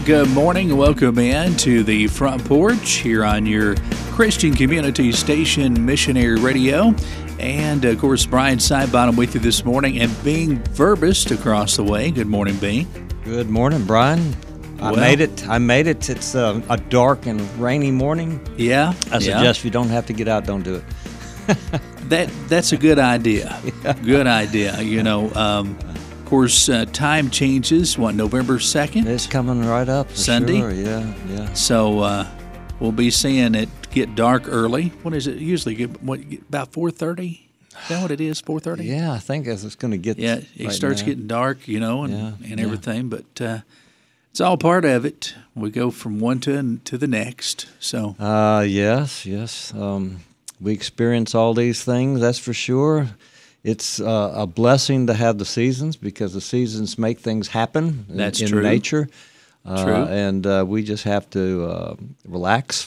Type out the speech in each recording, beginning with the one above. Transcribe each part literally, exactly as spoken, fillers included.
good morning and welcome in to the Front Porch here on your Christian community station, Missionary Radio. And, of course, Brian Sidebottom with you this morning, and Bing Verbist across the way. Good morning, Bing. Good morning, Brian. I Well- made it. I made it. It's a, a dark and rainy morning. Yeah? I yeah. suggest if you don't have to get out, don't do it. That That's a good idea. Good idea. You know, um, of course, uh, time changes, what, November second? It's coming right up. For Sunday? Sure. Yeah, yeah. So uh, we'll be seeing it get dark early. What is it? Usually get, what, about four thirty? Is that what it is, four thirty? Yeah, I think as it's going to get. Yeah, it right starts now. getting dark, you know, and, Yeah, and yeah. everything. But uh, it's all part of it. We go from one to to the next. So Uh, yes, yes. Um, we experience all these things, that's for sure. It's uh, a blessing to have the seasons because the seasons make things happen in, That's in true. nature. Uh, True. And uh, we just have to uh, relax,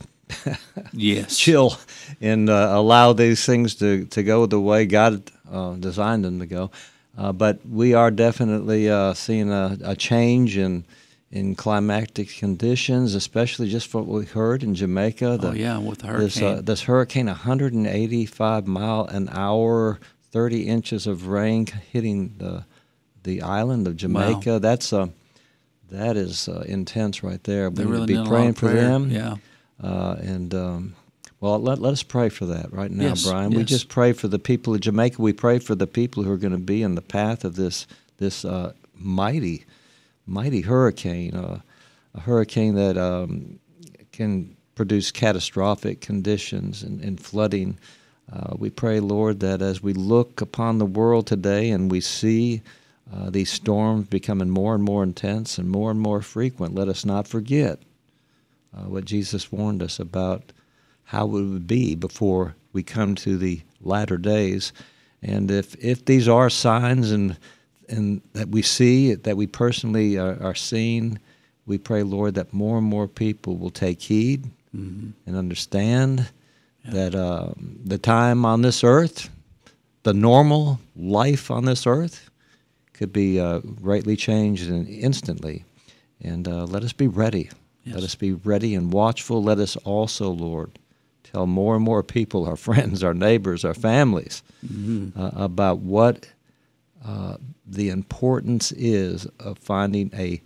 yes, chill, and uh, allow these things to, to go the way God uh, designed them to go. Uh, but we are definitely uh, seeing a, a change in in climatic conditions, especially just what we heard in Jamaica. Oh, yeah, with the This, uh, hurricane. this hurricane, one hundred eighty-five mile an hour, thirty inches of rain hitting the the island of Jamaica. That's uh, that is uh, intense right there. We They need really to need a be lot praying of for prayer. them. Yeah. Uh, and um, well, let let us pray for that right now, Yes, Brian. We yes. just pray for the people of Jamaica. We pray for the people who are going to be in the path of this this uh, mighty, mighty hurricane. Uh, a hurricane that um, can produce catastrophic conditions and, and flooding. Uh, we pray, Lord, that as we look upon the world today and we see uh, these storms becoming more and more intense and more and more frequent, let us not forget uh, what Jesus warned us about how it would be before we come to the latter days. And if, if these are signs and and that we see, that we personally are, are seeing, we pray, Lord, that more and more people will take heed Mm-hmm. and understand that uh, the time on this earth, the normal life on this earth, could be uh, greatly changed and instantly. And uh, let us be ready. Yes. Let us be ready and watchful. Let us also, Lord, tell more and more people, our friends, our neighbors, our families, Mm-hmm. uh, about what uh, the importance is of finding a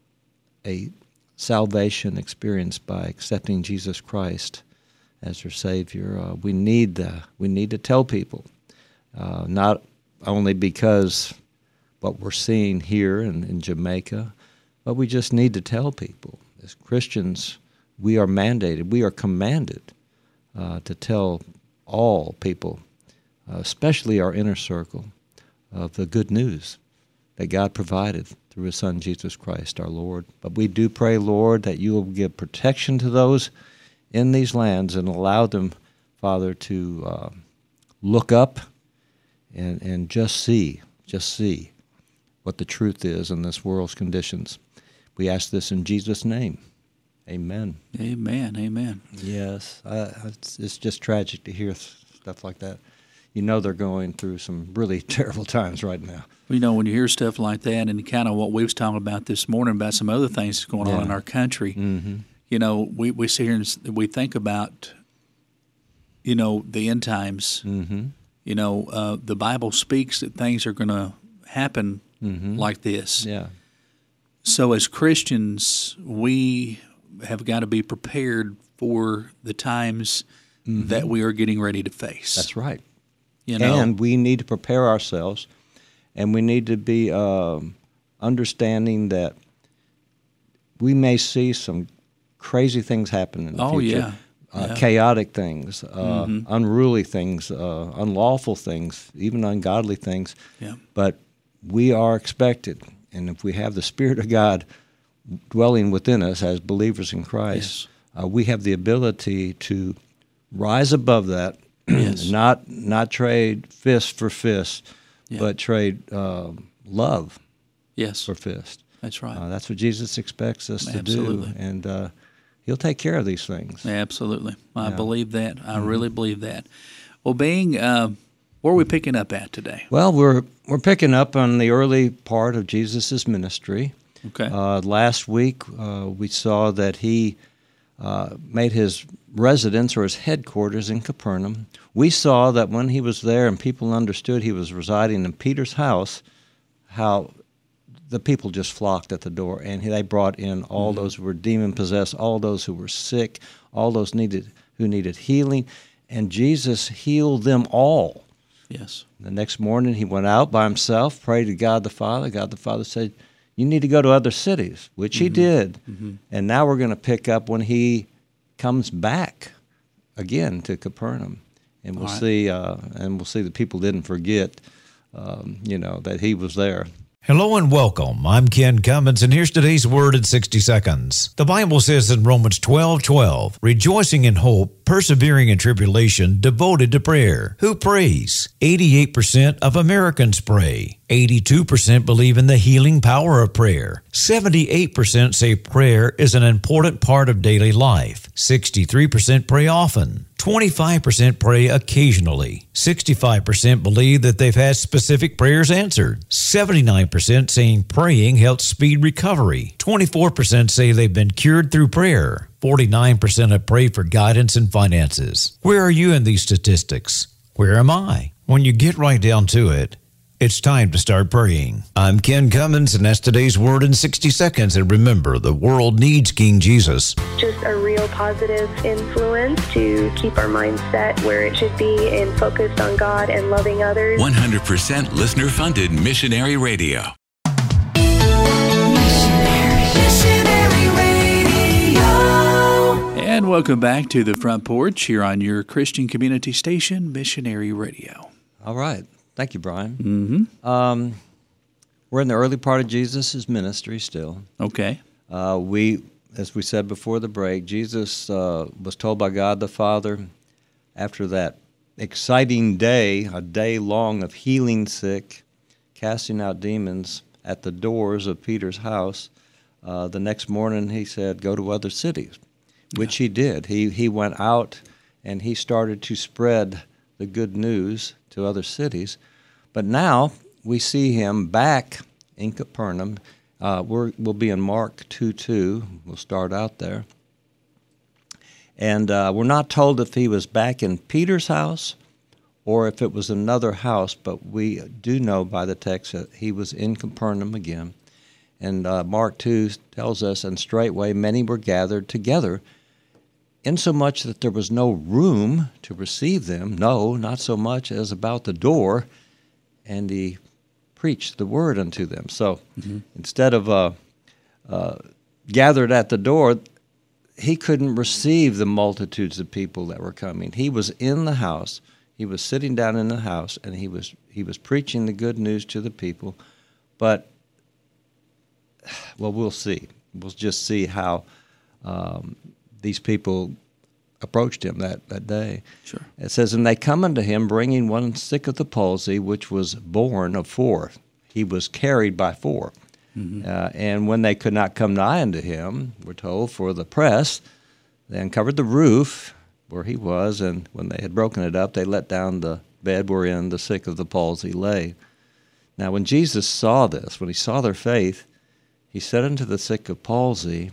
a salvation experience by accepting Jesus Christ as your Savior. Uh, we need the, we need to tell people, uh, not only because what we're seeing here in, in Jamaica, but we just need to tell people. As Christians, we are mandated, we are commanded uh, to tell all people, uh, especially our inner circle, of the good news that God provided through His Son, Jesus Christ, our Lord. But we do pray, Lord, that you will give protection to those in these lands and allow them, Father, to uh, look up and, and just see, just see what the truth is in this world's conditions. We ask this in Jesus' name. Amen. Amen. Amen. Yes, uh, it's, it's just tragic to hear stuff like that. You know they're going through some really terrible times right now. You know, when you hear stuff like that, and kind of what we was talking about this morning about some other things that's going on Yeah. in our country, Mm-hmm. you know, we, we sit here and s- we think about, you know, the end times. Mm-hmm. You know, uh, the Bible speaks that things are going to happen Mm-hmm. like this. Yeah. So as Christians, we have got to be prepared for the times that we are getting ready to face. That's right. You know, And we need to prepare ourselves, and we need to be um, understanding that we may see some crazy things happen in the Oh, future. yeah. Uh, Yeah. Chaotic things, uh, unruly things, uh, unlawful things, even ungodly things. Yeah. But we are expected, and if we have the Spirit of God dwelling within us as believers in Christ, uh, we have the ability to rise above that, Yes. not not trade fist for fist, Yeah. but trade uh, love yes, for fist. that's right. Uh, that's what Jesus expects us to Absolutely. do, and uh, He'll take care of these things. Absolutely. I Yeah. believe that. I really believe that. Well, being, uh, where are we picking up at today? Well, we're we're picking up on the early part of Jesus' ministry, Okay. Uh, last week, uh, we saw that he uh, made his residence or his headquarters in Capernaum. We saw that when he was there and people understood he was residing in Peter's house, how the people just flocked at the door, and they brought in all mm-hmm. those who were demon-possessed, all those who were sick, all those needed who needed healing, and Jesus healed them all. Yes. The next morning, he went out by himself, prayed to God the Father. God the Father said, you need to go to other cities, which mm-hmm. he did. Mm-hmm. And now we're going to pick up when he comes back again to Capernaum. And we'll right. see uh, and we'll see the people didn't forget, um, you know, that he was there. Hello and welcome. I'm Ken Cummins, and here's today's Word in sixty seconds. The Bible says in Romans twelve twelve, rejoicing in hope, persevering in tribulation, devoted to prayer. Who prays? eighty-eight percent of Americans pray. eighty-two percent believe in the healing power of prayer. seventy-eight percent say prayer is an important part of daily life. sixty-three percent pray often. twenty-five percent pray occasionally. sixty-five percent believe that they've had specific prayers answered. seventy-nine percent saying praying helps speed recovery. twenty-four percent say they've been cured through prayer. forty-nine percent have prayed for guidance and finances. Where are you in these statistics? Where am I? When you get right down to it, it's time to start praying. I'm Ken Cummins, and that's today's Word in sixty seconds. And remember, the world needs King Jesus. Just a real positive influence to keep our mindset where it should be and focused on God and loving others. one hundred percent listener-funded missionary radio. And welcome back to the Front Porch here on your Christian community station, Missionary Radio. All right. Thank you, Brian. Mm-hmm. Um, we're in the early part of Jesus' ministry still. Okay. Uh, we, as we said before the break, Jesus uh, was told by God the Father after that exciting day, a day long of healing sick, casting out demons at the doors of Peter's house, uh, the next morning he said, go to other cities, which yeah. he did. He, he went out and he started to spread the good news to other cities. But now we see him back in Capernaum. Uh, we're, we'll be in Mark two two. We'll start out there. And uh, we're not told if he was back in Peter's house or if it was another house, but we do know by the text that he was in Capernaum again. And uh, Mark two tells us, and straightway many were gathered together, insomuch that there was no room to receive them, no, not so much as about the door, and he preached the word unto them. So mm-hmm. instead of uh, uh, gathered at the door, he couldn't receive the multitudes of people that were coming. He was in the house, he was sitting down in the house, and he was he was preaching the good news to the people. But, well, we'll see. We'll just see how um, these people approached him that, that day. Sure. It says, and they come unto him, bringing one sick of the palsy, which was born of four. He was carried by four. Mm-hmm. Uh, and when they could not come nigh unto him, we're told, for the press, they uncovered the roof where he was, and when they had broken it up, they let down the bed wherein the sick of the palsy lay. Now when Jesus saw this, when he saw their faith, he said unto the sick of palsy,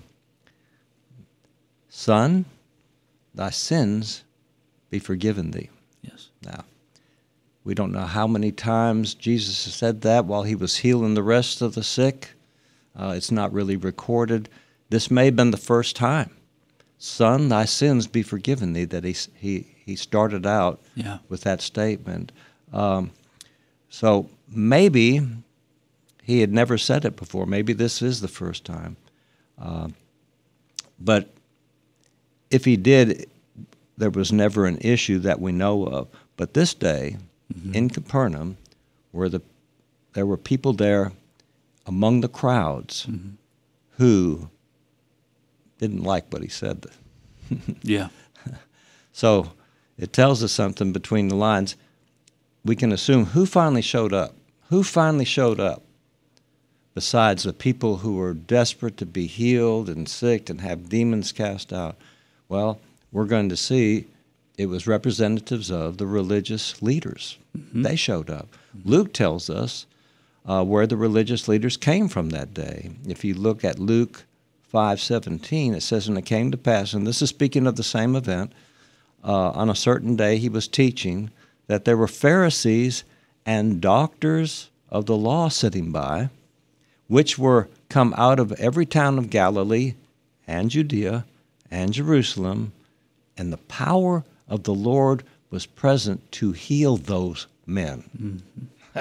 Son, thy sins be forgiven thee. Yes. Now, we don't know how many times Jesus said that while he was healing the rest of the sick. Uh, it's not really recorded. This may have been the first time. Son, thy sins be forgiven thee, that he he, he started out yeah. with that statement. Um, so maybe he had never said it before. Maybe this is the first time. Uh, but if he did, there was never an issue that we know of. But this day, mm-hmm. in Capernaum, where the there were people there among the crowds mm-hmm. who didn't like what he said. yeah. So it tells us something between the lines. We can assume who finally showed up. Who finally showed up besides the people who were desperate to be healed and sick and have demons cast out? Well, we're going to see it was representatives of the religious leaders. Mm-hmm. They showed up. Mm-hmm. Luke tells us uh, where the religious leaders came from that day. If you look at Luke five seventeen, it says, "And it came to pass," and this is speaking of the same event, uh, on a certain day he was teaching, that there were Pharisees and doctors of the law sitting by, which were come out of every town of Galilee and Judea and Jerusalem, and the power of the Lord was present to heal those men. Mm-hmm.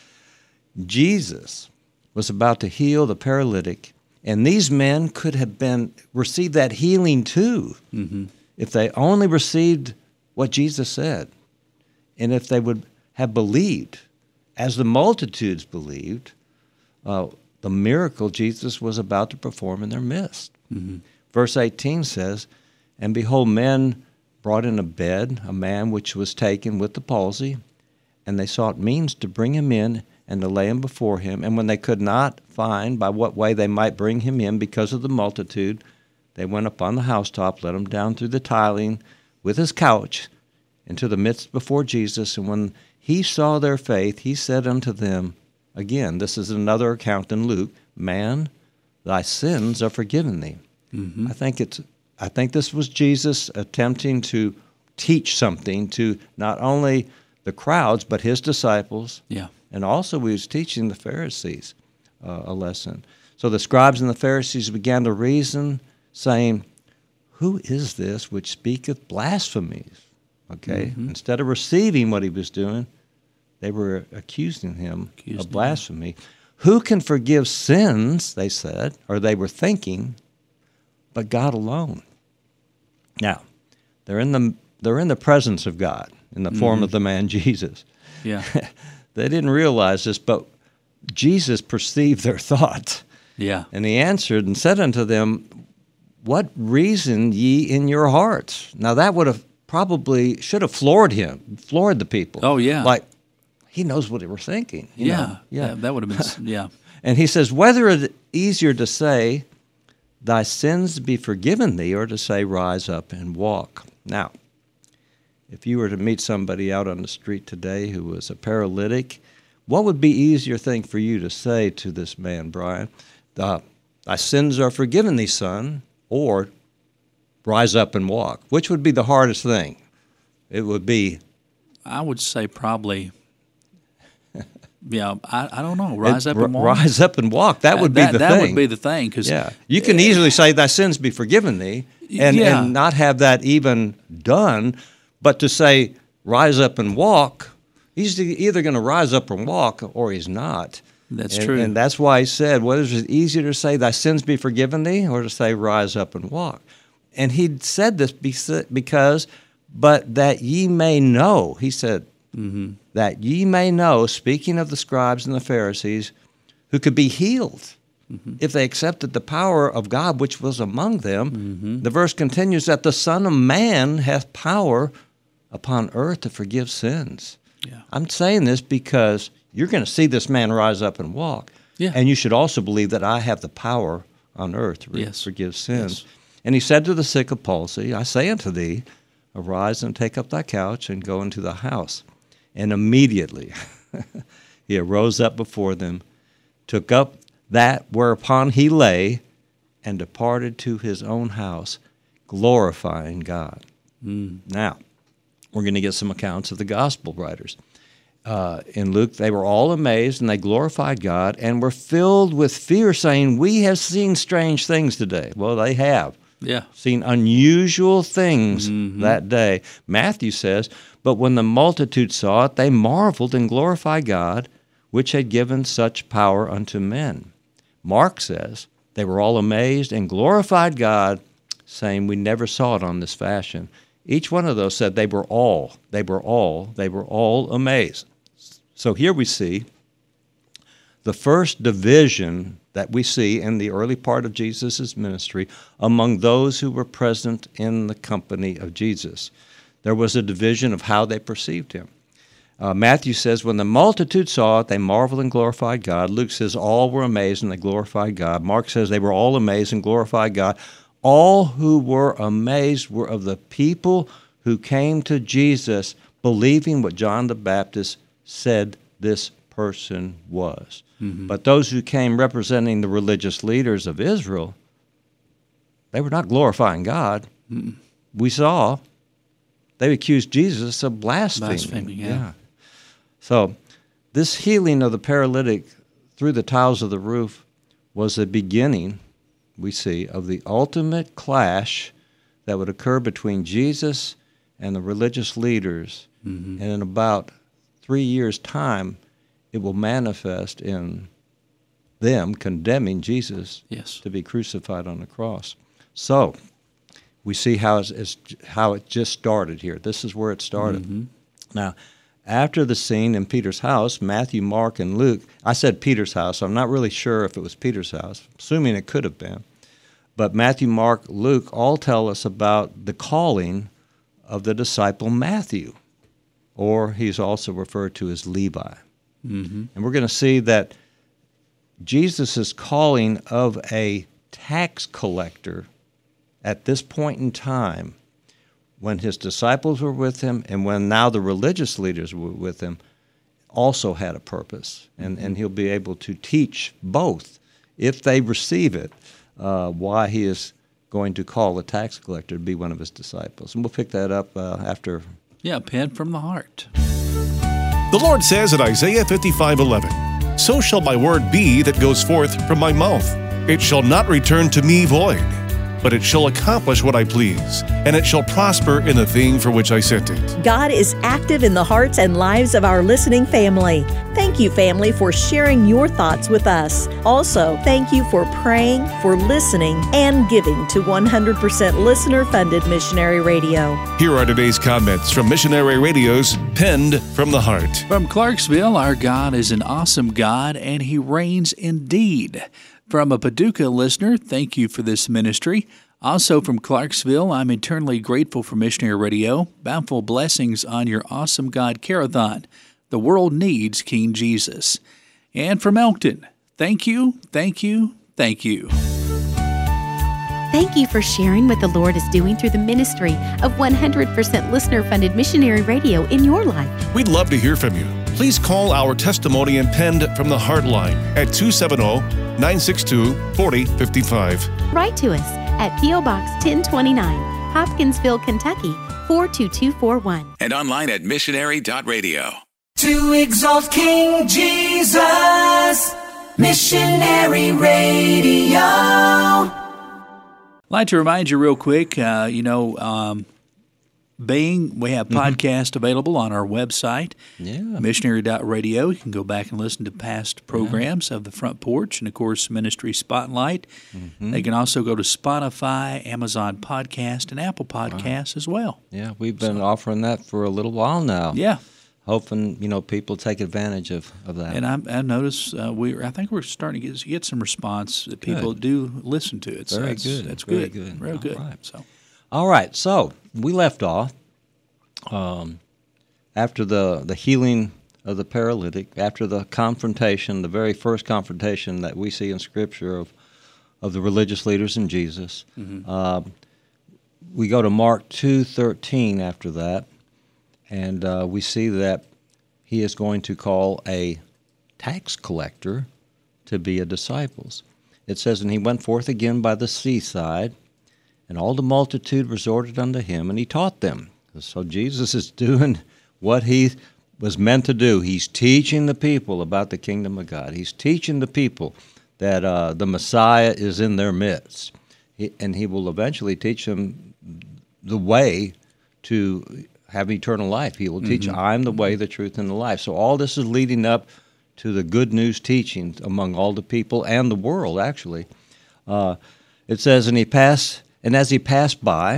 Jesus was about to heal the paralytic, and these men could have been received that healing too, mm-hmm. if they only received what Jesus said, and if they would have believed, as the multitudes believed, uh, the miracle Jesus was about to perform in their midst. Mm-hmm. Verse eighteen says, "And behold, men brought in a bed a man which was taken with the palsy, and they sought means to bring him in and to lay him before him. And when they could not find by what way they might bring him in because of the multitude, they went up on the housetop, let him down through the tiling with his couch into the midst before Jesus. And when he saw their faith, he said unto them," again, this is another account in Luke, "Man, thy sins are forgiven thee." Mm-hmm. I think it's. I think this was Jesus attempting to teach something to not only the crowds but his disciples. Yeah. And also he was teaching the Pharisees uh, a lesson. So the scribes and the Pharisees began to reason, saying, "Who is this which speaketh blasphemies?" Okay? Mm-hmm. Instead of receiving what he was doing, they were accusing him Accused of blasphemy. Him. "Who can forgive sins," they said, or they were thinking, "but God alone." Now, they're in the they're in the presence of God in the form mm-hmm. of the man Jesus. Yeah. They didn't realize this, but Jesus perceived their thoughts. Yeah. And he answered and said unto them, "What reason ye in your hearts?" Now that would have probably should have floored him, floored the people. Oh yeah. Like he knows what they were thinking. You yeah. know? Yeah. That, that would have been yeah. And he says, "Whether it easier to say, thy sins be forgiven thee, or to say, rise up and walk." Now, if you were to meet somebody out on the street today who was a paralytic, what would be easier thing for you to say to this man, Brian? Uh, "Thy sins are forgiven thee, son," or "rise up and walk"? Which would be the hardest thing? It would be... I would say probably... Yeah, I, I don't know. Rise up and walk. Rise up and walk. That would be that, the that thing. That would be the thing. Cause, yeah, you can easily say, "Thy sins be forgiven thee," and, yeah. and not have that even done. But to say, "Rise up and walk," he's either going to rise up and walk or he's not. That's and, true. And that's why he said, "What is it easier to say, thy sins be forgiven thee, or to say, rise up and walk?" And he said this because, "But that ye may know," he said, mm-hmm. "that ye may know," speaking of the scribes and the Pharisees, who could be healed mm-hmm. if they accepted the power of God which was among them. Mm-hmm. The verse continues that the Son of Man hath power upon earth to forgive sins. Yeah. I'm saying this because you're going to see this man rise up and walk. Yeah. And you should also believe that I have the power on earth to re- yes. forgive sins. Yes. And he said to the sick of palsy, "I say unto thee, arise and take up thy couch and go into the house." And immediately he arose up before them, took up that whereupon he lay, and departed to his own house, glorifying God. Mm. Now, we're going to get some accounts of the gospel writers. Uh, in Luke, they were all amazed, and they glorified God, and were filled with fear, saying, "We have seen strange things today." Well, they have. Yeah. Seen unusual things mm-hmm. that day. Matthew says, "But when the multitude saw it, they marveled and glorified God, which had given such power unto men." Mark says, "They were all amazed and glorified God, saying, We never saw it on this fashion." Each one of those said they were all, they were all, they were all amazed. So here we see the first division that we see in the early part of Jesus' ministry among those who were present in the company of Jesus. There was a division of how they perceived him. Uh, Matthew says, "When the multitude saw it, they marveled and glorified God." Luke says, "All were amazed and they glorified God." Mark says, "They were all amazed and glorified God." All who were amazed were of the people who came to Jesus believing what John the Baptist said this person was. Mm-hmm. But those who came representing the religious leaders of Israel, they were not glorifying God. Mm-mm. We saw they accused Jesus of blaspheming. Blaspheming, yeah. yeah. So this healing of the paralytic through the tiles of the roof was the beginning, we see, of the ultimate clash that would occur between Jesus and the religious leaders. Mm-hmm. And in about three years' time, it will manifest in them condemning Jesus yes. to be crucified on the cross. So we see how it's, it's, how it just started here. This is where it started. Mm-hmm. Now, after the scene in Peter's house, Matthew, Mark, and Luke, I said Peter's house. I'm not really sure if it was Peter's house, assuming it could have been. But Matthew, Mark, Luke all tell us about the calling of the disciple Matthew, or he's also referred to as Levi. Mm-hmm. And we're going to see that Jesus' calling of a tax collector at this point in time, when his disciples were with him and when now the religious leaders were with him, also had a purpose. And, and he'll be able to teach both, if they receive it, uh, why he is going to call a tax collector to be one of his disciples. And we'll pick that up uh, after. Yeah, Pen from the Heart. The Lord says in Isaiah fifty-five eleven, "So shall my word be that goes forth from my mouth. It shall not return to me void, but it shall accomplish what I please, and it shall prosper in the thing for which I sent it." God is active in the hearts and lives of our listening family. Thank you, family, for sharing your thoughts with us. Also, thank you for praying, for listening, and giving to one hundred percent listener-funded Missionary Radio. Here are today's comments from Missionary Radio's Penned from the Heart. From Clarksville, our God is an awesome God, and He reigns indeed. From a Paducah listener, thank you for this ministry. Also from Clarksville, I'm eternally grateful for Missionary Radio. Bountiful blessings on your awesome God Carathon. The world needs King Jesus. And from Elkton, thank you, thank you, thank you. Thank you for sharing what the Lord is doing through the ministry of one hundred percent listener-funded Missionary Radio in your life. We'd love to hear from you. Please call our testimony and Penned from the Heart line at two seven zero, nine six two, four zero five five. Write to us at P O Box ten twenty-nine, Hopkinsville, Kentucky four two two four one. And online at missionary dot radio. To exalt King Jesus, Missionary Radio. I'd like to remind you real quick, uh, you know, um, Being, we have podcasts mm-hmm. available on our website, yeah. missionary dot radio. You can go back and listen to past programs yeah. of The Front Porch and, of course, Ministry Spotlight. Mm-hmm. They can also go to Spotify, Amazon Podcast, and Apple Podcasts wow. as well. Yeah, we've been so, offering that for a little while now. Yeah. Hoping, you know, people take advantage of, of that. And I, I notice uh, we I think we're starting to get, get some response that people good. do listen to it. So Very that's, good. That's Very good. good. Real All good. Right. So. All right, so we left off um, after the, the healing of the paralytic, after the confrontation, the very first confrontation that we see in Scripture of, of the religious leaders and Jesus. Mm-hmm. Uh, we go to Mark two thirteen after that, and uh, we see that he is going to call a tax collector to be a disciples. It says, "And he went forth again by the seaside, and all the multitude resorted unto him, and he taught them." So Jesus is doing what he was meant to do. He's teaching the people about the kingdom of God. He's teaching the people that uh, the Messiah is in their midst. He, and he will eventually teach them the way to have eternal life. He will teach, mm-hmm. I'm the way, the truth, and the life. So all this is leading up to the good news teaching among all the people and the world, actually. Uh, it says, and he passed, and as he passed by,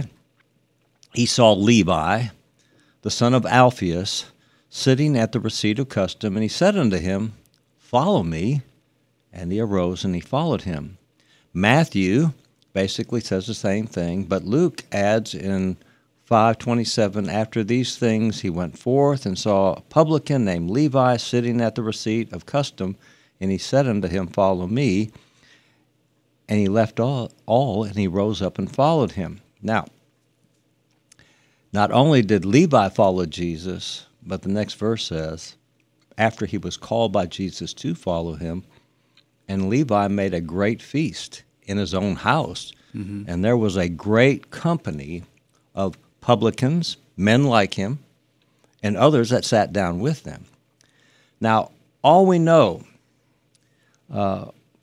he saw Levi, the son of Alphaeus, sitting at the receipt of custom, and he said unto him, Follow me. And he arose and he followed him. Matthew basically says the same thing, but Luke adds in five twenty-seven, after these things he went forth and saw a publican named Levi sitting at the receipt of custom, and he said unto him, Follow me. And he left all, all and he rose up and followed him. Now, not only did Levi follow Jesus, but the next verse says, after he was called by Jesus to follow him, and Levi made a great feast in his own house, mm-hmm. and there was a great company of publicans, men like him, and others that sat down with them. Now, all we know uh,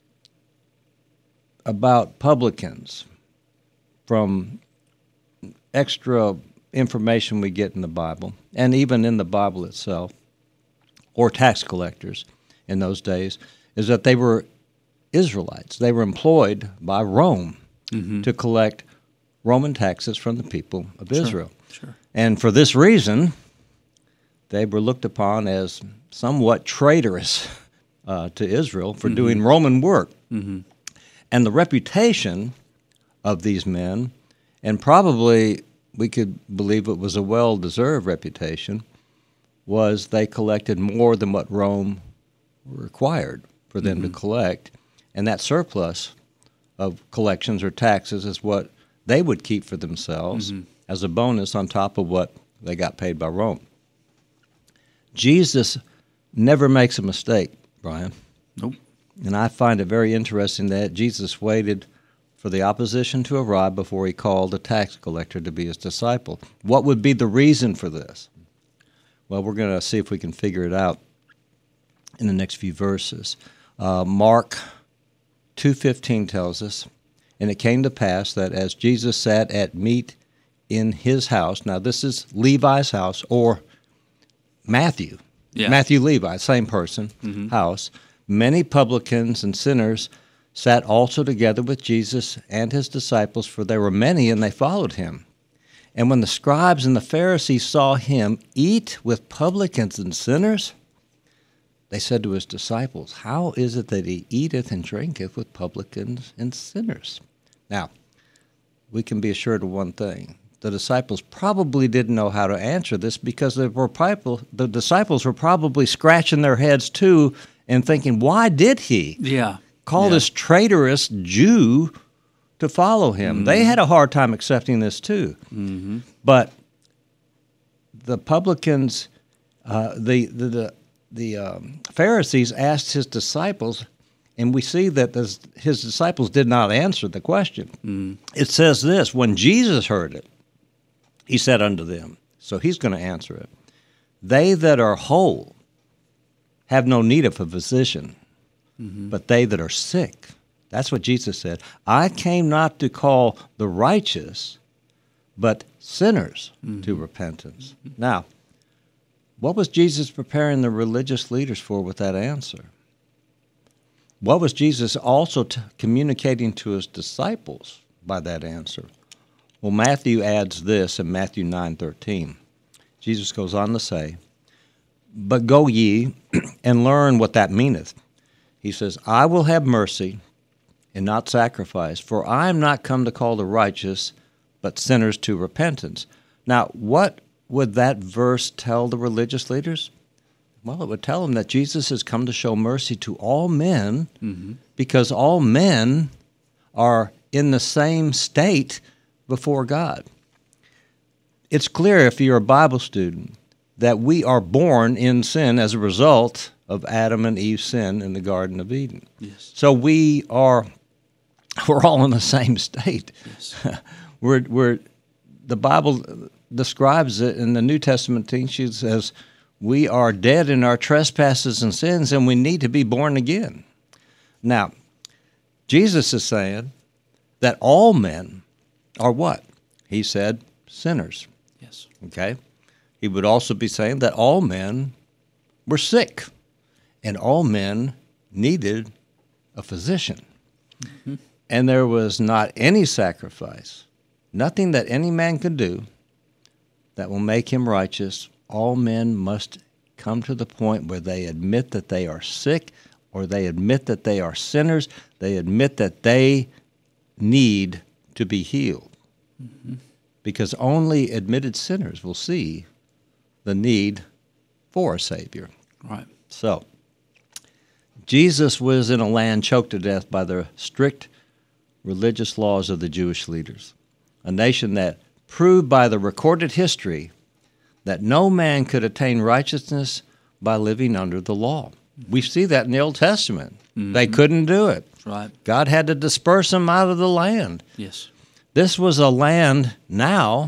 about publicans from extra information we get in the Bible, and even in the Bible itself, or tax collectors in those days, is that they were Israelites. They were employed by Rome mm-hmm. to collect Roman taxes from the people of sure, Israel. Sure. And for this reason, they were looked upon as somewhat traitorous uh, to Israel for mm-hmm. doing Roman work. Mm-hmm. And the reputation of these men, and probably we could believe it was a well-deserved reputation, was they collected more than what Rome required for them mm-hmm. to collect. And that surplus of collections or taxes is what they would keep for themselves mm-hmm. as a bonus on top of what they got paid by Rome. Jesus never makes a mistake, Brian. Nope. And I find it very interesting that Jesus waited for the opposition to arrive before he called a tax collector to be his disciple. What would be the reason for this? Well, we're going to see if we can figure it out in the next few verses. Uh, Mark two fifteen tells us, "And it came to pass that as Jesus sat at meat in his house," now this is Levi's house, or Matthew, yeah. Matthew Levi, same person, mm-hmm. house, "many publicans and sinners sat also together with Jesus and his disciples, for there were many, and they followed him. And when the scribes and the Pharisees saw him eat with publicans and sinners, they said to his disciples, How is it that he eateth and drinketh with publicans and sinners?" Now, we can be assured of one thing. The disciples probably didn't know how to answer this, because the, were, the disciples were probably scratching their heads too and thinking, why did he yeah. call yeah. this traitorous Jew to follow him? Mm-hmm. They had a hard time accepting this too. Mm-hmm. But the publicans, uh, the the the, the um, Pharisees asked his disciples, and we see that this, his disciples did not answer the question. Mm. It says this, when Jesus heard it, he said unto them, so he's going to answer it, "They that are whole have no need of a physician, mm-hmm. but they that are sick." That's what Jesus said. "I came not to call the righteous, but sinners mm-hmm. to repentance." Mm-hmm. Now, what was Jesus preparing the religious leaders for with that answer? What was Jesus also t- communicating to his disciples by that answer? Well, Matthew adds this in Matthew nine thirteen. Jesus goes on to say, "But go ye and learn what that meaneth." He says, "I will have mercy and not sacrifice, for I am not come to call the righteous, but sinners to repentance." Now, what would that verse tell the religious leaders? Well, it would tell them that Jesus has come to show mercy to all men, mm-hmm. because all men are in the same state before God. It's clear, if you're a Bible student, that we are born in sin as a result of Adam and Eve's sin in the Garden of Eden. Yes. So we are, we're all in the same state. Yes. we're, we're, the Bible describes it in the New Testament teachings as we are dead in our trespasses and sins, and we need to be born again. Now, Jesus is saying that all men are what? He said, sinners. Yes. Okay? He would also be saying that all men were sick, and all men needed a physician. Mm-hmm. And there was not any sacrifice, nothing that any man could do that will make him righteous. All men must come to the point where they admit that they are sick, or they admit that they are sinners. They admit that they need to be healed. Mm-hmm. Because only admitted sinners will see the need for a Savior. Right. So, Jesus was in a land choked to death by the strict religious laws of the Jewish leaders, a nation that proved by the recorded history that no man could attain righteousness by living under the law. We see that in the Old Testament. Mm-hmm. They couldn't do it. That's right. God had to disperse them out of the land. Yes. This was a land now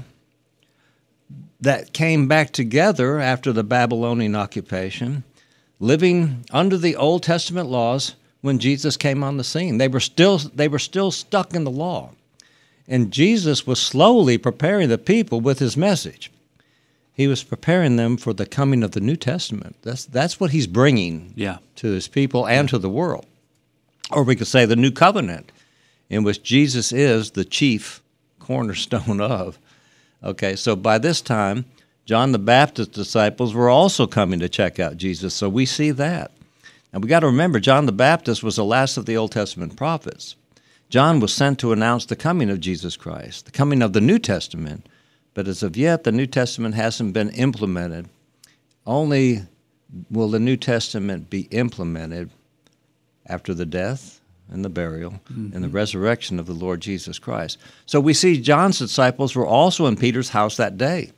that came back together after the Babylonian occupation, living under the Old Testament laws when Jesus came on the scene. They were still they were still stuck in the law. And Jesus was slowly preparing the people with his message. He was preparing them for the coming of the New Testament. That's that's what he's bringing yeah. to his people and to the world. Or we could say the New Covenant, in which Jesus is the chief cornerstone of. Okay, so by this time, John the Baptist's disciples were also coming to check out Jesus, so we see that. And we got to remember, John the Baptist was the last of the Old Testament prophets. John was sent to announce the coming of Jesus Christ, the coming of the New Testament. But as of yet, the New Testament hasn't been implemented. Only will the New Testament be implemented after the death and the burial mm-hmm. and the resurrection of the Lord Jesus Christ. So we see John's disciples were also in Peter's house that day.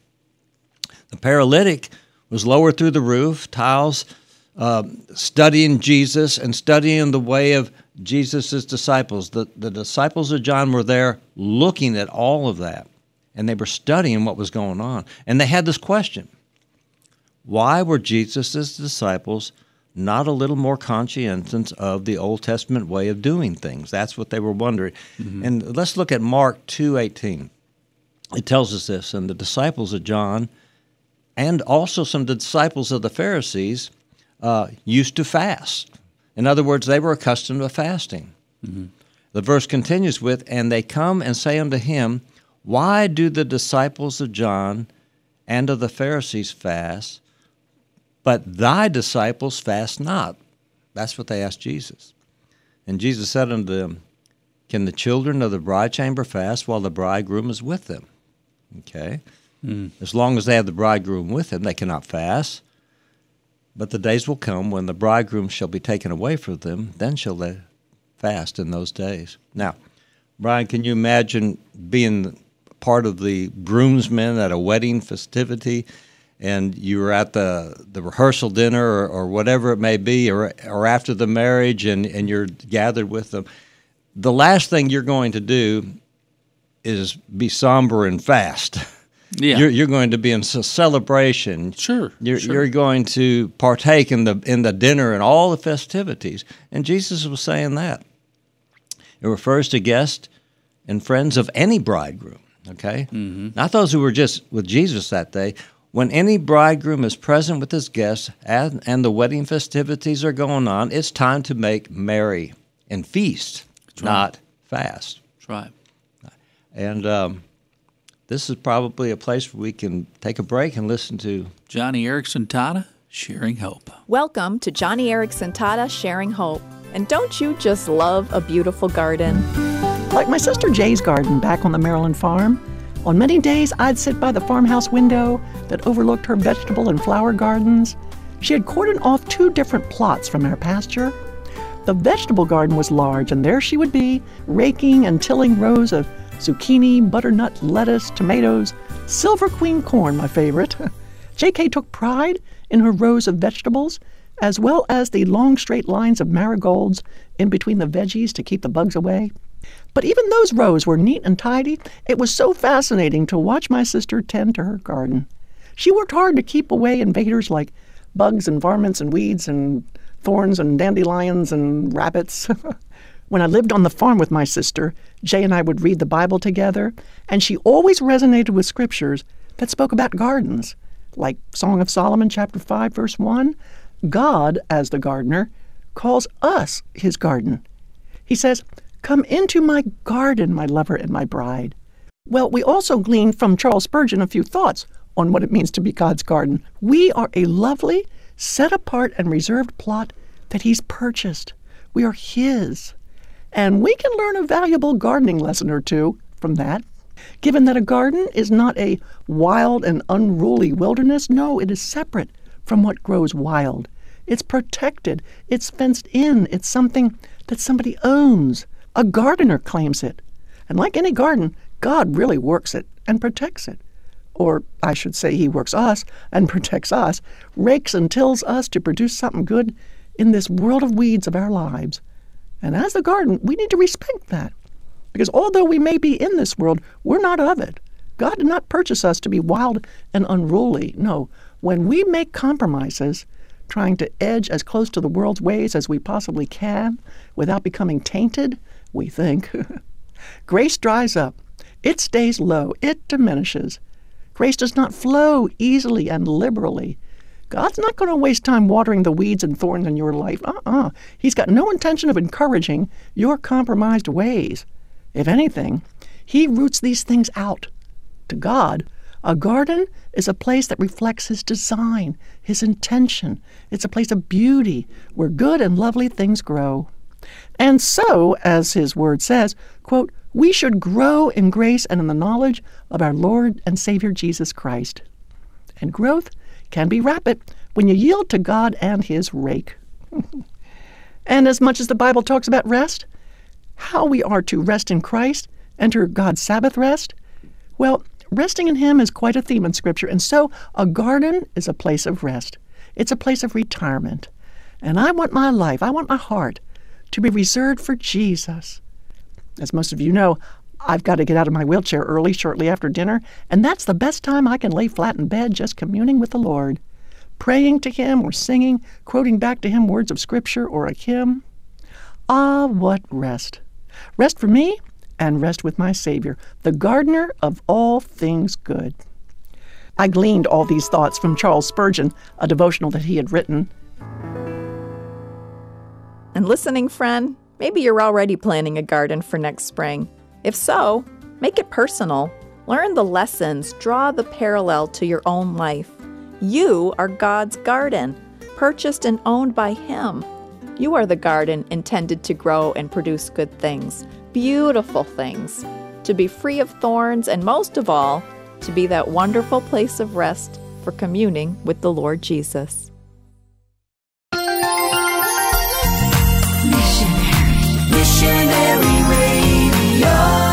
The paralytic was lowered through the roof, tiles, uh, studying Jesus and studying the way of Jesus' disciples. The, the disciples of John were there looking at all of that, and they were studying what was going on. And they had this question: why were Jesus' disciples not a little more conscientious of the Old Testament way of doing things? That's what they were wondering. Mm-hmm. And let's look at Mark two eighteen. It tells us this: and the disciples of John and also some disciples of the Pharisees uh, used to fast. In other words, they were accustomed to fasting. Mm-hmm. The verse continues with, and they come and say unto him, why do the disciples of John and of the Pharisees fast, but thy disciples fast not? That's what they asked Jesus. And Jesus said unto them, can the children of the bride chamber fast while the bridegroom is with them? Okay. Mm. As long as they have the bridegroom with them, they cannot fast. But the days will come when the bridegroom shall be taken away from them, then shall they fast in those days. Now, Brian, can you imagine being part of the groomsmen at a wedding festivity, and you were at the, the rehearsal dinner or, or whatever it may be, or or after the marriage, and, and you're gathered with them? The last thing you're going to do is be somber and fast. Yeah. You're, you're going to be in a celebration. Sure, you're, sure. You're going to partake in the in the dinner and all the festivities. And Jesus was saying that. It refers to guests and friends of any bridegroom, okay? Mm-hmm. Not those who were just with Jesus that day. When any bridegroom is present with his guests and, and the wedding festivities are going on, it's time to make merry and feast, That's not right. fast. That's right. And um, this is probably a place where we can take a break and listen to Joni Eareckson Tada, Sharing Hope. Welcome to Joni Eareckson Tada, Sharing Hope. And don't you just love a beautiful garden? Like my sister Jay's garden back on the Maryland farm, on many days I'd sit by the farmhouse window that overlooked her vegetable and flower gardens. She had cordoned off two different plots from our pasture. The vegetable garden was large, and there she would be, raking and tilling rows of zucchini, butternut, lettuce, tomatoes, Silver Queen corn, my favorite. J K took pride in her rows of vegetables, as well as the long straight lines of marigolds in between the veggies to keep the bugs away. But even those rows were neat and tidy. It was so fascinating to watch my sister tend to her garden. She worked hard to keep away invaders like bugs and varmints and weeds and thorns and dandelions and rabbits. When I lived on the farm with my sister, Jay and I would read the Bible together, and she always resonated with scriptures that spoke about gardens, like Song of Solomon chapter five, verse one. God, as the gardener, calls us his garden. He says, come into my garden, my lover and my bride. Well, we also gleaned from Charles Spurgeon a few thoughts on what it means to be God's garden. We are a lovely, set-apart and reserved plot that he's purchased. We are his. And we can learn a valuable gardening lesson or two from that. Given that a garden is not a wild and unruly wilderness, no, it is separate from what grows wild. It's protected. It's fenced in. It's something that somebody owns. A gardener claims it. And like any garden, God really works it and protects it. or I should say he works us and protects us, rakes and tills us to produce something good in this world of weeds of our lives. And as the garden, we need to respect that. Because although we may be in this world, we're not of it. God did not purchase us to be wild and unruly. No, when we make compromises, trying to edge as close to the world's ways as we possibly can without becoming tainted, we think, grace dries up. It stays low. It diminishes. Grace does not flow easily and liberally. God's not going to waste time watering the weeds and thorns in your life. Uh-uh. He's got no intention of encouraging your compromised ways. If anything, he roots these things out. To God, a garden is a place that reflects his design, his intention. It's a place of beauty where good and lovely things grow. And so, as his word says, quote, we should grow in grace and in the knowledge of our Lord and Savior Jesus Christ. And growth can be rapid when you yield to God and his rake. And as much as the Bible talks about rest, how we are to rest in Christ, enter God's Sabbath rest, well, resting in him is quite a theme in Scripture, and so a garden is a place of rest. It's a place of retirement. And I want my life, I want my heart to be reserved for Jesus. As most of you know, I've got to get out of my wheelchair early shortly after dinner, and that's the best time I can lay flat in bed just communing with the Lord, praying to him or singing, quoting back to him words of Scripture or a hymn. Ah, what rest. Rest for me and rest with my Savior, the gardener of all things good. I gleaned all these thoughts from Charles Spurgeon, a devotional that he had written. And listening friend, maybe you're already planning a garden for next spring. If so, make it personal. Learn the lessons, draw the parallel to your own life. You are God's garden, purchased and owned by him. You are the garden intended to grow and produce good things, beautiful things, to be free of thorns, and most of all, to be that wonderful place of rest for communing with the Lord Jesus. Missionary, Missionary Radio.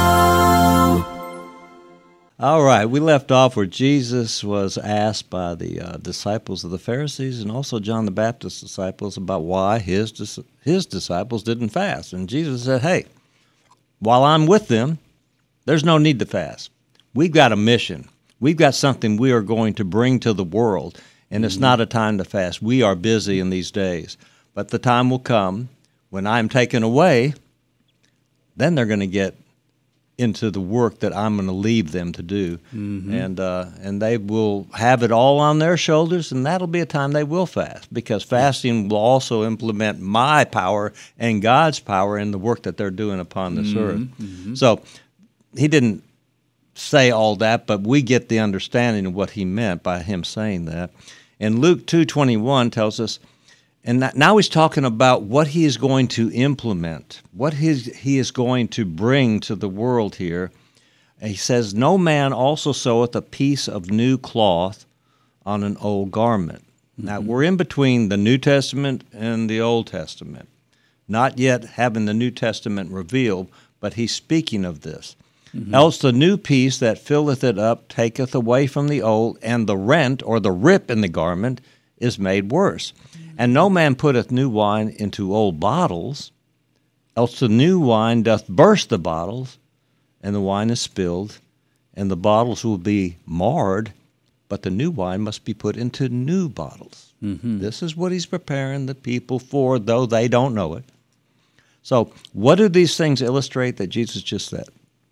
All right, we left off where Jesus was asked by the uh, disciples of the Pharisees and also John the Baptist's disciples about why his dis- his disciples didn't fast. And Jesus said, hey, while I'm with them, there's no need to fast. We've got a mission. We've got something we are going to bring to the world, and it's mm-hmm. not a time to fast. We are busy in these days. But the time will come when I'm taken away, then they're going to get into the work that I'm going to leave them to do. Mm-hmm. And uh, and they will have it all on their shoulders, and that'll be a time they will fast, because fasting will also implement my power and God's power in the work that they're doing upon this mm-hmm. earth. Mm-hmm. So he didn't say all that, but we get the understanding of what he meant by him saying that. And Luke two twenty-one tells us, and now he's talking about what he is going to implement, what his, he is going to bring to the world here. And he says, no man also seweth a piece of new cloth on an old garment. Mm-hmm. Now, we're in between the New Testament and the Old Testament, not yet having the New Testament revealed, but he's speaking of this. Mm-hmm. Else the new piece that filleth it up taketh away from the old, and the rent or the rip in the garment is made worse. And no man putteth new wine into old bottles, else the new wine doth burst the bottles, and the wine is spilled, and the bottles will be marred, but the new wine must be put into new bottles. Mm-hmm. This is what he's preparing the people for, though they don't know it. So what do these things illustrate that Jesus just said?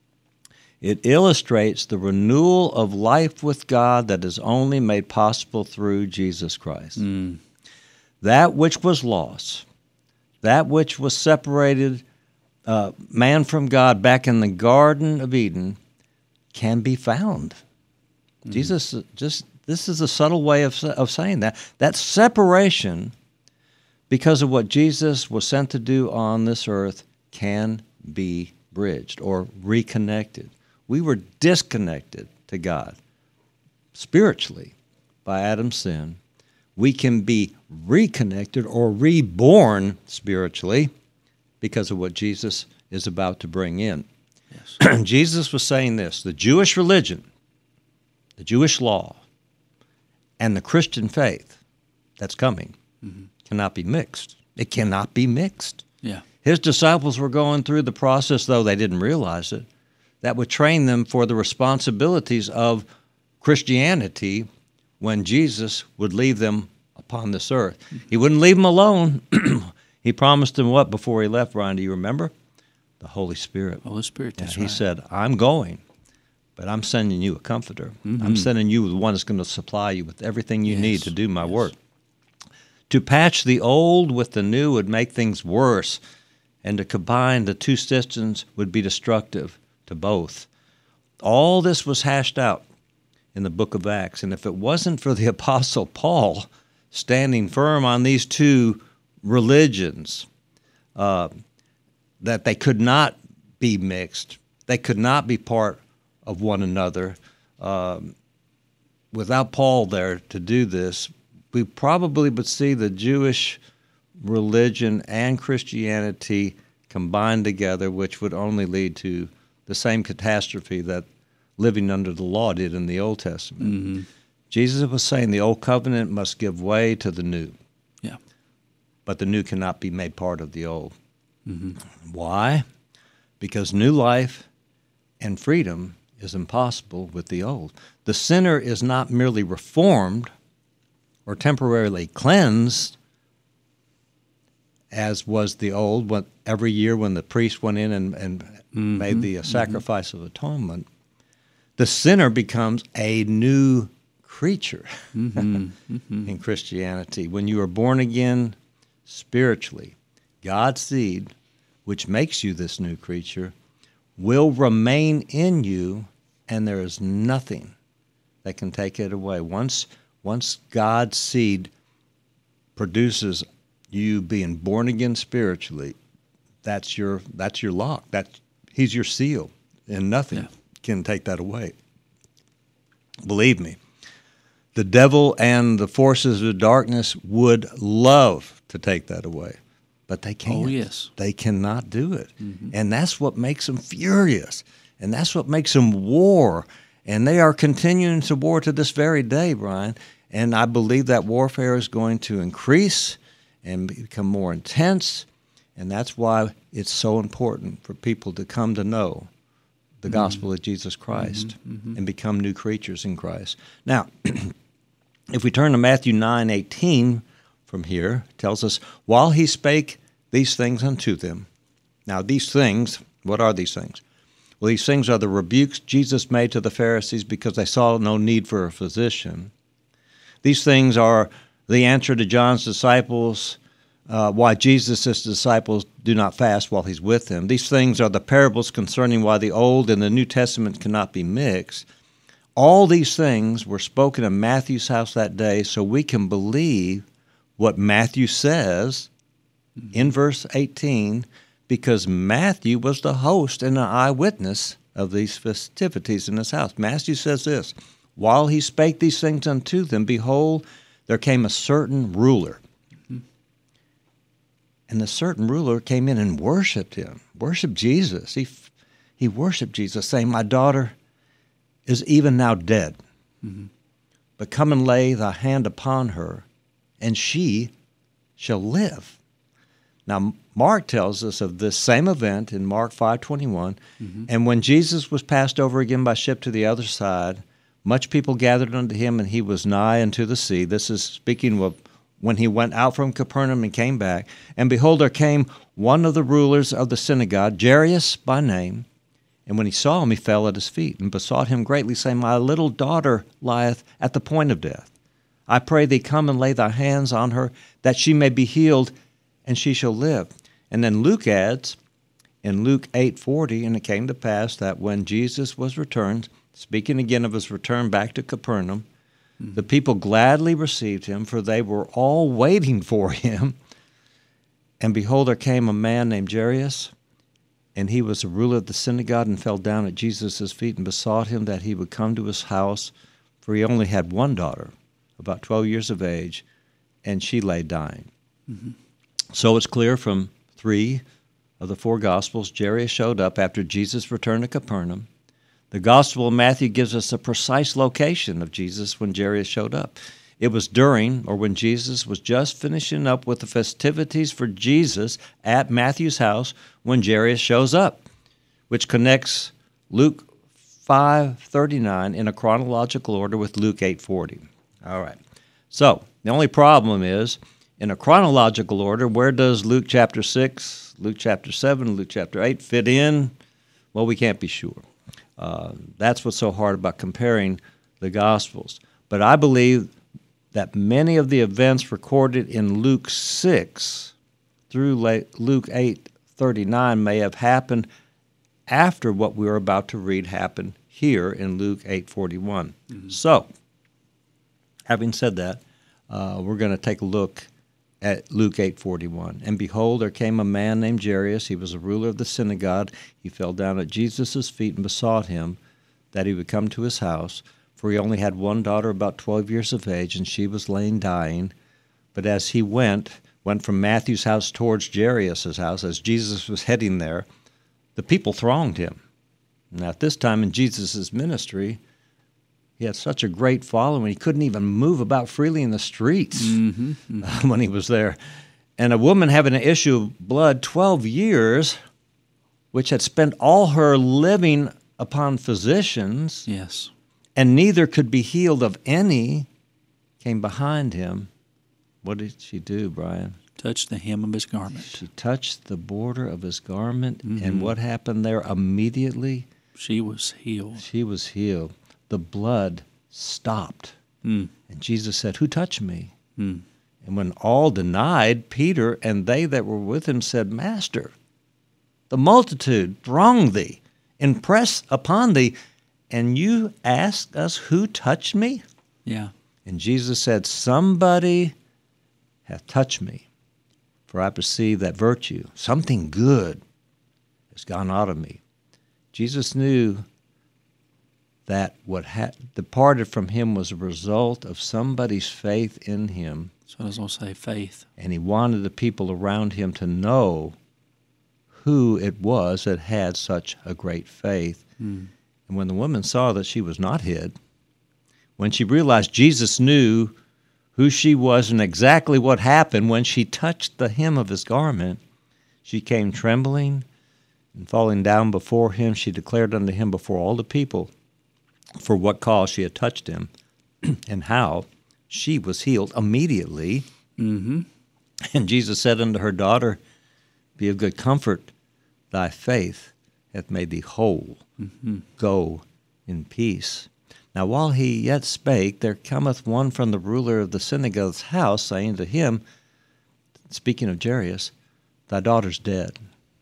It illustrates the renewal of life with God that is only made possible through Jesus Christ. Mm. That which was lost, that which was separated uh, man from God back in the Garden of Eden, can be found. Mm. Jesus just, this is a subtle way of, of saying that. That separation, because of what Jesus was sent to do on this earth, can be bridged or reconnected. We were disconnected to God spiritually by Adam's sin. We can be reconnected or reborn spiritually because of what Jesus is about to bring in. Yes. Jesus was saying this, the Jewish religion, the Jewish law, and the Christian faith that's coming mm-hmm. cannot be mixed. It cannot be mixed. Yeah. His disciples were going through the process, though they didn't realize it, that would train them for the responsibilities of Christianity when Jesus would leave them upon this earth. He wouldn't leave them alone. He promised them what before he left, Brian? Do you remember? The Holy Spirit. Holy Spirit, that's yeah, right. He said, I'm going, but I'm sending you a comforter. Mm-hmm. I'm sending you the one that's going to supply you with everything you yes. need to do my yes. work. To patch the old with the new would make things worse, and to combine the two systems would be destructive to both. All this was hashed out in the book of Acts, and if it wasn't for the Apostle Paul standing firm on these two religions, uh, that they could not be mixed, they could not be part of one another. Um, without Paul there to do this, we probably would see the Jewish religion and Christianity combined together, which would only lead to the same catastrophe that living under the law did in the Old Testament. Mm-hmm. Jesus was saying the old covenant must give way to the new. Yeah. But the new cannot be made part of the old. Mm-hmm. Why? Because new life and freedom is impossible with the old. The sinner is not merely reformed or temporarily cleansed, as was the old, when, every year when the priest went in and, and mm-hmm. made the uh, sacrifice mm-hmm. of atonement. The sinner becomes a new creature mm-hmm. Mm-hmm. in Christianity. When you are born again spiritually, God's seed, which makes you this new creature, will remain in you, and there is nothing that can take it away. Once, once God's seed produces you being born again spiritually, that's your that's your lock. That's He's your seal, and nothing yeah. can take that away. Believe me, the devil and the forces of darkness would love to take that away, but they can't. Oh, yes. They cannot do it. Mm-hmm. And that's what makes them furious, and that's what makes them war. And they are continuing to war to this very day, Brian. And I believe that warfare is going to increase and become more intense, and that's why it's so important for people to come to know the mm-hmm. gospel of Jesus Christ mm-hmm. Mm-hmm. and become new creatures in Christ. Now, if we turn to Matthew nine eighteen from here, it tells us, while he spake these things unto them. Now, these things, what are these things? Well, these things are the rebukes Jesus made to the Pharisees because they saw no need for a physician. These things are the answer to John's disciples, uh, why Jesus' disciples do not fast while he's with them. These things are the parables concerning why the Old and the New Testament cannot be mixed. All these things were spoken in Matthew's house that day, so we can believe what Matthew says in verse eighteen, because Matthew was the host and an eyewitness of these festivities in his house. Matthew says this, while he spake these things unto them, behold, there came a certain ruler. Mm-hmm. And the certain ruler came in and worshipped him, worshipped Jesus. He he worshipped Jesus, saying, my daughter is even now dead. Mm-hmm. But come and lay thy hand upon her, and she shall live. Now, Mark tells us of this same event in Mark five twenty-one. Mm-hmm. And when Jesus was passed over again by ship to the other side, much people gathered unto him, and he was nigh unto the sea. This is speaking of when he went out from Capernaum and came back. And behold, there came one of the rulers of the synagogue, Jairus by name. And when he saw him, he fell at his feet and besought him greatly, saying, my little daughter lieth at the point of death. I pray thee, come and lay thy hands on her, that she may be healed, and she shall live. And then Luke adds, in Luke eight forty, and it came to pass that when Jesus was returned, speaking again of his return back to Capernaum, mm-hmm. the people gladly received him, for they were all waiting for him. And behold, there came a man named Jairus, and he was a ruler of the synagogue, and fell down at Jesus' feet and besought him that he would come to his house, for he only had one daughter, about twelve years of age, and she lay dying. Mm-hmm. So it's clear from three of the four Gospels, Jairus showed up after Jesus returned to Capernaum. The Gospel of Matthew gives us a precise location of Jesus when Jairus showed up. It was during or when Jesus was just finishing up with the festivities for Jesus at Matthew's house when Jairus shows up, which connects Luke five thirty-nine in a chronological order with Luke eight forty. All right. So the only problem is, in a chronological order, where does Luke chapter six, Luke chapter seven, Luke chapter eight fit in? Well, we can't be sure. Uh, that's what's so hard about comparing the Gospels. But I believe that many of the events recorded in Luke six through Luke eight thirty-nine may have happened after what we're about to read happened here in Luke eight forty-one. Mm-hmm. So, having said that, uh, we're going to take a look at Luke eight forty-one. And behold, there came a man named Jairus. He was a ruler of the synagogue. He fell down at Jesus' feet and besought him that he would come to his house, for he only had one daughter about twelve years of age, and she was laying dying. But as he went, went from Matthew's house towards Jairus' house, as Jesus was heading there, the people thronged him. Now, at this time in Jesus' ministry, he had such a great following, he couldn't even move about freely in the streets mm-hmm, mm-hmm. when he was there. And a woman having an issue of blood twelve years, which had spent all her living upon physicians, yes, and neither could be healed of any, came behind him. What did she do, Brian? Touched the hem of his garment. She touched the border of his garment, mm-hmm. and what happened there immediately? She was healed. She was healed. The blood stopped. Mm. And Jesus said, "Who touched me?" Mm. And when all denied, Peter and they that were with him said, "Master, the multitude throng thee and press upon thee, and you ask us, who touched me?" Yeah. And Jesus said, "Somebody hath touched me, for I perceive that virtue, something good, has gone out of me." Jesus knew that what had departed from him was a result of somebody's faith in him. So I was going to say faith. And he wanted the people around him to know who it was that had such a great faith. Mm. And when the woman saw that she was not hid, when she realized Jesus knew who she was and exactly what happened when she touched the hem of his garment, she came trembling, and falling down before him, she declared unto him before all the people for what cause she had touched him, and how she was healed immediately. Mm-hmm. And Jesus said unto her, "Daughter, be of good comfort, thy faith hath made thee whole. Mm-hmm. Go in peace." Now while he yet spake, there cometh one from the ruler of the synagogue's house, saying to him, speaking of Jairus, "Thy daughter's dead."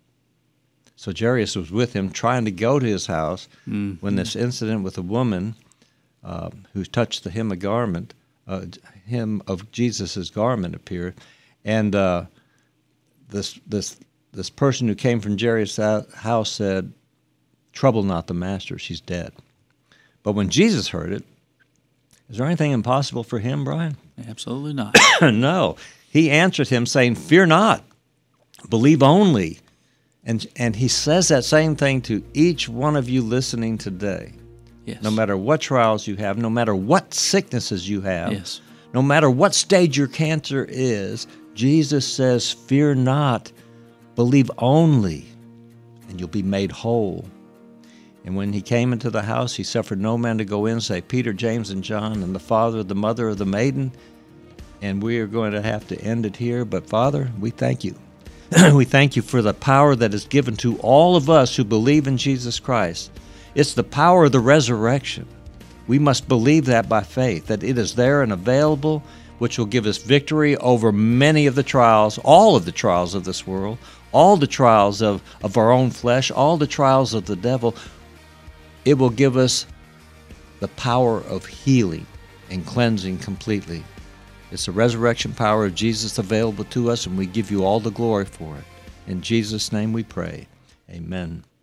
So Jairus was with him, trying to go to his house, mm-hmm. when this incident with a woman uh, who touched the hem of garment, uh, hem of Jesus' garment appeared, and uh, this this this person who came from Jairus' house said, "Trouble not the master; she's dead." But when Jesus heard it, is there anything impossible for him, Brian? Absolutely not. No. He answered him, saying, "Fear not, believe only." And and he says that same thing to each one of you listening today. Yes. No matter what trials you have, no matter what sicknesses you have, yes. no matter what stage your cancer is, Jesus says, "Fear not, believe only, and you'll be made whole." And when he came into the house, he suffered no man to go in, save Peter, James, and John, and the father, the mother of the maiden. And we are going to have to end it here. But Father, we thank you. We thank you for the power that is given to all of us who believe in Jesus Christ. It's the power of the resurrection. We must believe that by faith, that it is there and available, which will give us victory over many of the trials, all of the trials of this world, all the trials of, of our own flesh, all the trials of the devil. It will give us the power of healing and cleansing completely. It's the resurrection power of Jesus available to us, and we give you all the glory for it. In Jesus' name we pray. Amen.